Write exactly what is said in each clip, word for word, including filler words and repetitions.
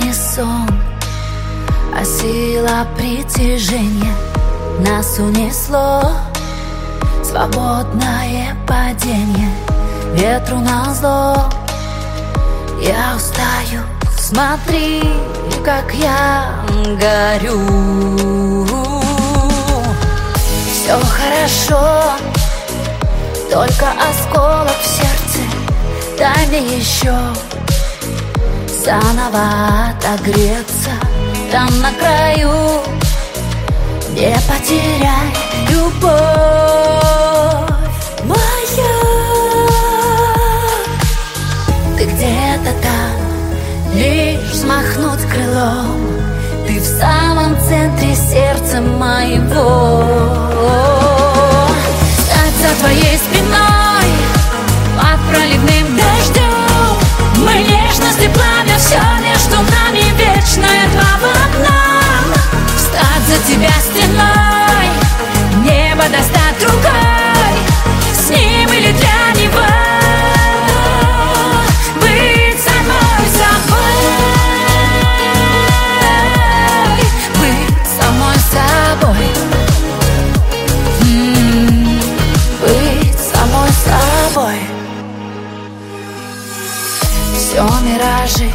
не сон, а сила притяжения нас унесло. Свободное падение ветру назло. Я устаю, смотри, как я горю. Все хорошо, только осколок в сердце. Дай мне еще заново отогреться. Там на краю не потеряй любовь моя. Ты где-то там, лишь взмахнуть крылом. Ты в самом центре сердца моего. Стать за твоей спиной под проливным дождем. Мы нежность и пламя, все между нами вечное два в одном. Встать за тебя стеной, небо достать рукой. С ним или для него быть самой собой. Быть самой собой. М-м-м. Быть самой собой. Все миражи,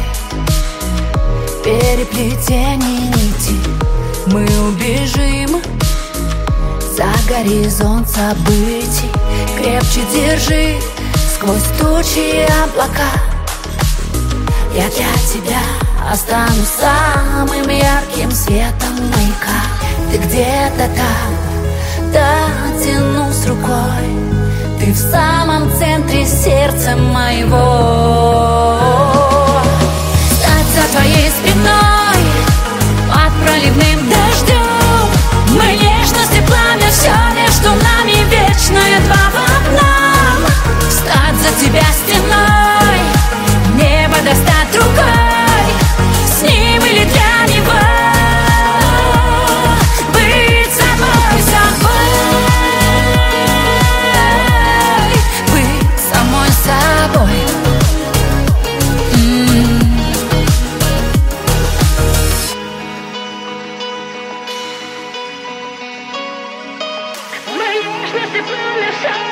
переплетение нити. Мы убежим за горизонт событий. Крепче держи сквозь тучи и облака. Я для тебя останусь самым ярким светом маяка. Ты где-то там, дотянусь рукой. Ты в самом центре сердца моего. Стать за твоей спиной под проливным дождем. Мы нежность и пламя, все между нами вечное два в одном. Встать за тебя стеной, небо достать рукой. С ним или для него быть самой собой. Быть самой собой. М-м. Мы нежность и пламя, все